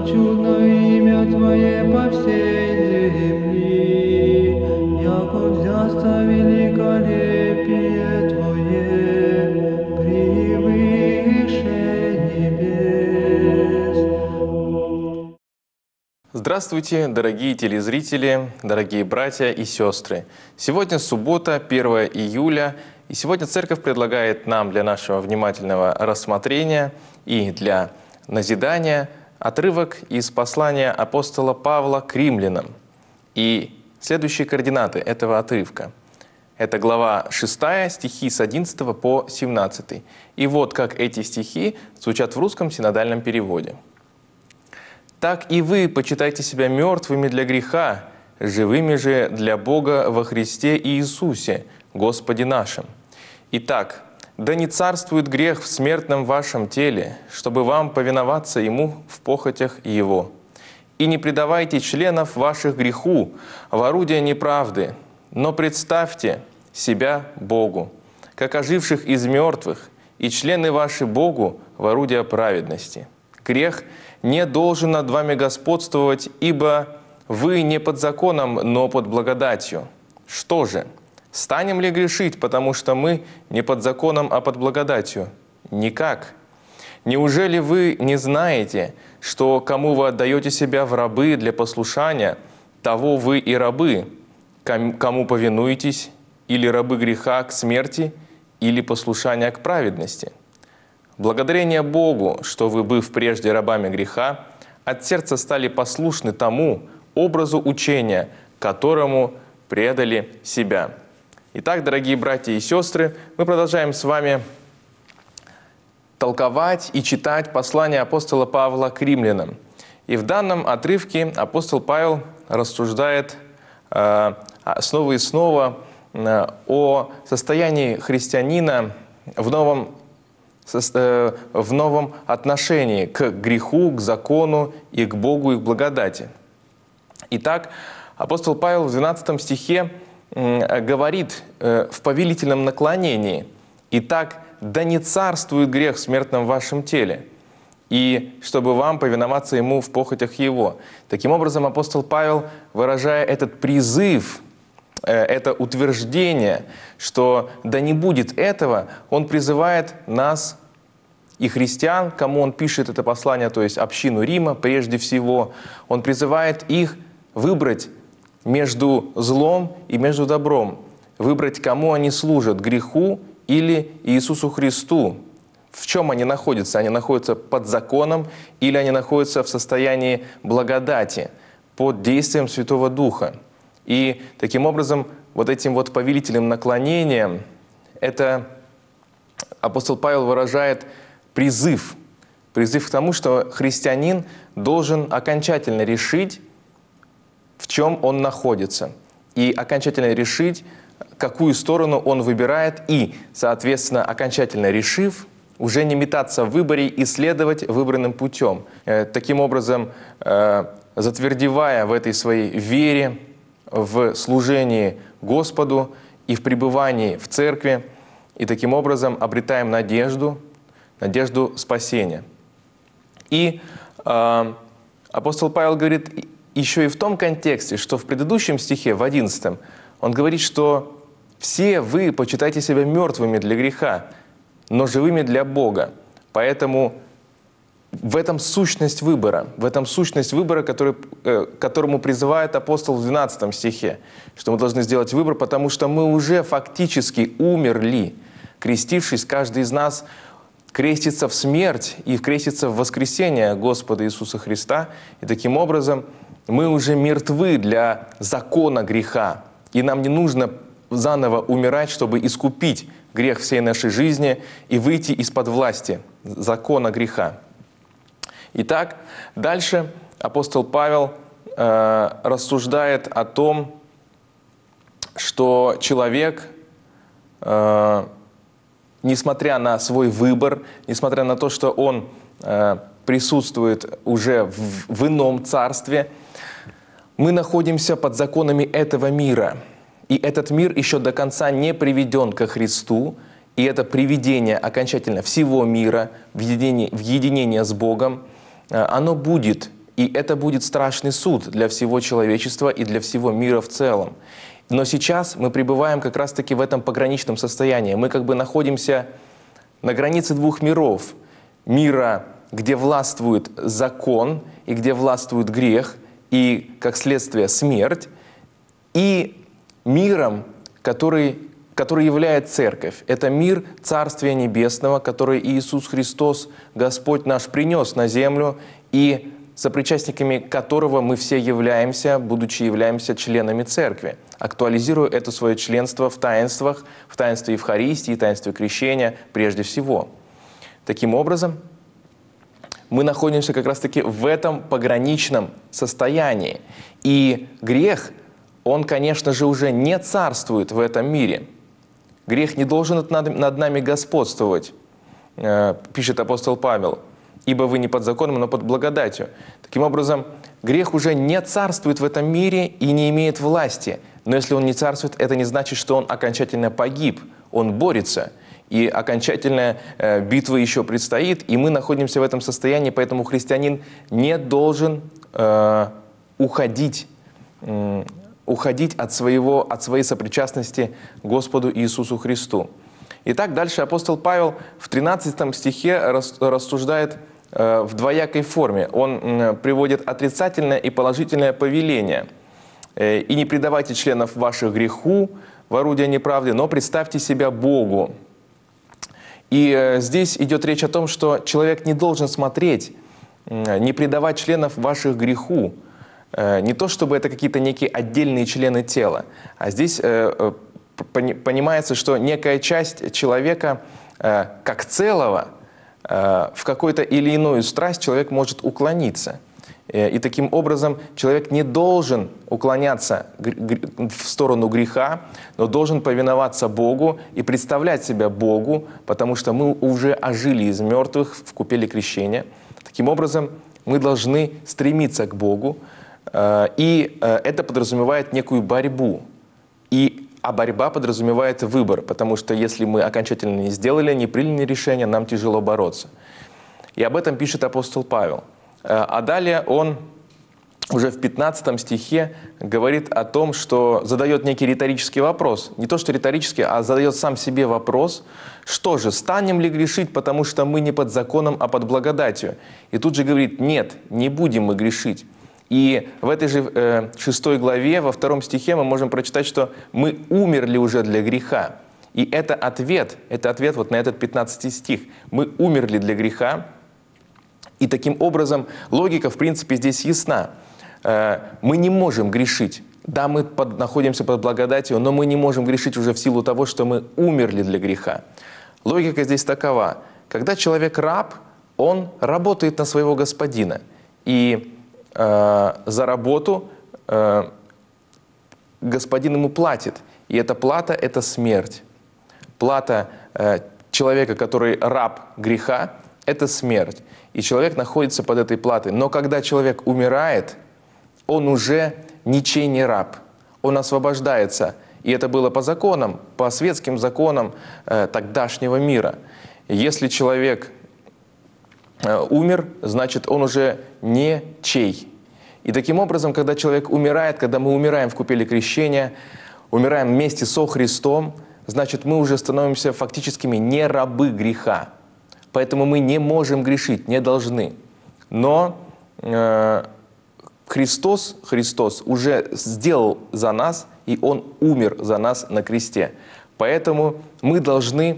чудно имя Твое по всей земли, яко взясться великолепие Твое превыше небес. Здравствуйте, дорогие телезрители, дорогие братья и сестры. Сегодня суббота, 1 июля, и сегодня Церковь предлагает нам для нашего внимательного рассмотрения и для назидания отрывок из послания апостола Павла к римлянам. И следующие координаты этого отрывка. Это глава 6, стихи с 11 по 17. И вот как эти стихи звучат в русском синодальном переводе. «Так и вы почитайте себя мертвыми для греха, живыми же для Бога во Христе Иисусе, Господе нашим. Итак, да не царствует грех в смертном вашем теле, чтобы вам повиноваться Ему в похотях Его. И не предавайте членов ваших греху в орудие неправды, но представьте себя Богу, как оживших из мертвых, и члены ваши Богу в орудие праведности. Грех не должен над вами господствовать, ибо вы не под законом, но под благодатью. Что же? Станем ли грешить, потому что мы не под законом, а под благодатью? Никак. Неужели вы не знаете, что кому вы отдаете себя в рабы для послушания, того вы и рабы, кому повинуетесь, или рабы греха к смерти, или послушания к праведности? Благодарение Богу, что вы, быв прежде рабами греха, от сердца стали послушны тому образу учения, которому предали себя». Итак, дорогие братья и сестры, мы продолжаем с вами толковать и читать послание апостола Павла к римлянам. И в данном отрывке апостол Павел рассуждает снова и снова о состоянии христианина в новом отношении к греху, к закону и к Богу и к благодати. Итак, апостол Павел в 12 стихе говорит в повелительном наклонении: «Итак, да не царствует грех в смертном вашем теле, и чтобы вам повиноваться Ему в похотях Его». Таким образом, апостол Павел, выражая этот призыв, это утверждение, что да не будет этого, он призывает нас и христиан, кому он пишет это послание, то есть общину Рима прежде всего, он призывает их выбрать между злом и между добром, выбрать, кому они служат, греху или Иисусу Христу. В чем они находятся? Они находятся под законом или они находятся в состоянии благодати, под действием Святого Духа. И таким образом, вот этим вот повелительным наклонением, это апостол Павел выражает призыв к тому, что христианин должен окончательно решить, в чем он находится, и окончательно решить, какую сторону он выбирает, и, соответственно, окончательно решив, уже не метаться в выборе и следовать выбранным путем. Таким образом, затвердевая в этой своей вере, в служении Господу и в пребывании в церкви, и таким образом обретаем надежду спасения. И апостол Павел говорит еще и в том контексте, что в предыдущем стихе, в 11, он говорит, что «все вы почитайте себя мертвыми для греха, но живыми для Бога». Поэтому в этом сущность выбора, которому призывает апостол в 12 стихе, что мы должны сделать выбор, потому что мы уже фактически умерли. Крестившись, каждый из нас крестится в смерть и крестится в воскресение Господа Иисуса Христа. И таким образом мы уже мертвы для закона греха. И нам не нужно заново умирать, чтобы искупить грех всей нашей жизни и выйти из-под власти закона греха. Итак, дальше апостол Павел рассуждает о том, что человек, несмотря на свой выбор, несмотря на то, что он присутствует уже в ином царстве, мы находимся под законами этого мира. И этот мир еще до конца не приведен ко Христу, и это приведение окончательно всего мира в единение с Богом, оно будет И это будет страшный суд для всего человечества и для всего мира в целом. Но сейчас мы пребываем как раз-таки в этом пограничном состоянии. Мы как бы находимся на границе двух миров. Мира, где властвует закон и где властвует грех, и, как следствие, смерть, и миром, который является Церковь. Это мир Царствия Небесного, который Иисус Христос, Господь наш, принес на землю, и сопричастниками которого мы все являемся, будучи являемся членами Церкви, актуализируя это свое членство в таинствах, в таинстве Евхаристии, таинстве крещения прежде всего. Таким образом, мы находимся как раз-таки в этом пограничном состоянии. И грех, он, конечно же, уже не царствует в этом мире. Грех не должен над нами господствовать, пишет апостол Павел, ибо вы не под законом, но под благодатью. Таким образом, грех уже не царствует в этом мире и не имеет власти. Но если он не царствует, это не значит, что он окончательно погиб. Он борется. И окончательная битва еще предстоит, и мы находимся в этом состоянии, поэтому христианин не должен уходить от своей сопричастности Господу Иисусу Христу. Итак, дальше апостол Павел в 13 стихе рассуждает в двоякой форме. Он приводит отрицательное и положительное повеление. «И не предавайте членов ваших греху в орудие неправды, но представьте себя Богу». И здесь идет речь о том, что человек не должен смотреть, не предавать членов ваших греху. Не то, чтобы это какие-то некие отдельные члены тела, а здесь понимается, что некая часть человека как целого в какую-то или иную страсть человек может уклониться. И таким образом человек не должен уклоняться в сторону греха, но должен повиноваться Богу и представлять себя Богу, потому что мы уже ожили из мертвых в купели крещения. Таким образом, мы должны стремиться к Богу, и это подразумевает некую борьбу. А борьба подразумевает выбор, потому что если мы окончательно не сделали, не приняли решение, нам тяжело бороться. И об этом пишет апостол Павел. А далее он уже в 15 стихе говорит о том, что задает некий риторический вопрос. Не то, что риторический, а задает сам себе вопрос, что же, станем ли грешить, потому что мы не под законом, а под благодатью? И тут же говорит, нет, не будем мы грешить. И в этой же 6 главе, во 2 стихе мы можем прочитать, что мы умерли уже для греха. И это ответ вот на этот 15 стих. Мы умерли для греха. И таким образом логика, в принципе, здесь ясна. Мы не можем грешить. Да, мы находимся под благодатью, но мы не можем грешить уже в силу того, что мы умерли для греха. Логика здесь такова. Когда человек раб, он работает на своего господина. И за работу господин ему платит. И эта плата – это смерть. Плата человека, который раб греха, это смерть. И человек находится под этой платой. Но когда человек умирает, он уже ничей не раб. Он освобождается. И это было по законам, по светским законам тогдашнего мира. Если человек умер, значит, он уже не чей. И таким образом, когда человек умирает, когда мы умираем в купели крещения, умираем вместе со Христом, значит, мы уже становимся фактическими не рабы греха. Поэтому мы не можем грешить, не должны. Но Христос уже сделал за нас, и Он умер за нас на кресте. Поэтому мы должны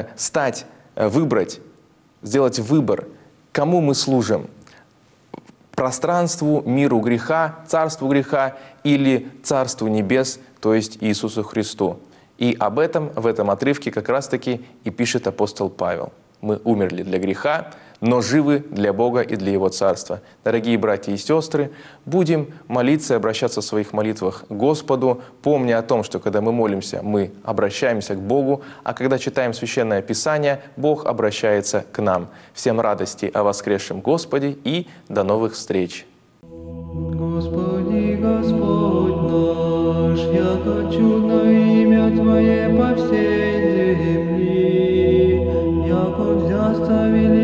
сделать выбор, кому мы служим. Пространству, миру греха, царству греха или царству небес, то есть Иисусу Христу. И об этом в этом отрывке как раз-таки и пишет апостол Павел. Мы умерли для греха, но живы для Бога и для Его Царства. Дорогие братья и сестры, будем молиться и обращаться в своих молитвах к Господу, помня о том, что когда мы молимся, мы обращаемся к Богу, а когда читаем Священное Писание, Бог обращается к нам. Всем радости о воскресшем Господе и до новых встреч! Господи, Господь наш, яко чудно имя Твое по всей земли, яко взяста великая